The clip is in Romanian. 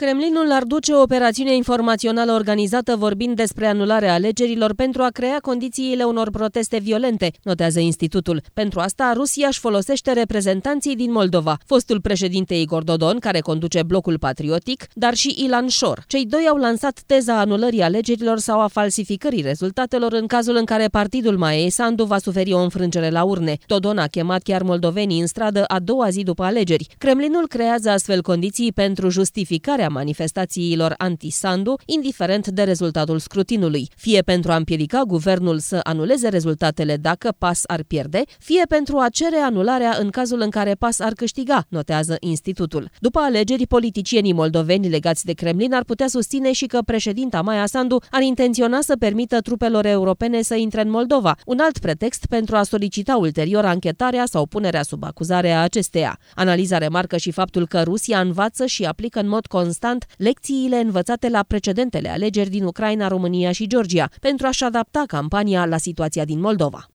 Kremlinul ar duce o operațiune informațională organizată vorbind despre anularea alegerilor pentru a crea condițiile unor proteste violente, notează institutul. Pentru asta, Rusia își folosește reprezentanții din Moldova, fostul președinte Igor Dodon, care conduce blocul patriotic, dar și Ilan Șor. Cei doi au lansat teza anulării alegerilor sau a falsificării rezultatelor în cazul în care partidul Maia Sandu va suferi o înfrângere la urne. Dodon a chemat chiar moldovenii în stradă a doua zi după alegeri. Kremlinul creează astfel condiții pentru justificarea manifestațiilor anti-Sandu, indiferent de rezultatul scrutinului, fie pentru a împiedica guvernul să anuleze rezultatele dacă PAS ar pierde, fie pentru a cere anularea în cazul în care PAS ar câștiga, notează institutul. După alegeri, politicienii moldoveni legați de Kremlin ar putea susține și că președinta Maia Sandu ar intenționa să permită trupelor europene să intre în Moldova, un alt pretext pentru a solicita ulterior anchetarea sau punerea sub acuzare a acesteia. Analiza remarcă și faptul că Rusia învață și aplică în mod constant lecțiile învățate la precedentele alegeri din Ucraina, România și Georgia, pentru a-și adapta campania la situația din Moldova.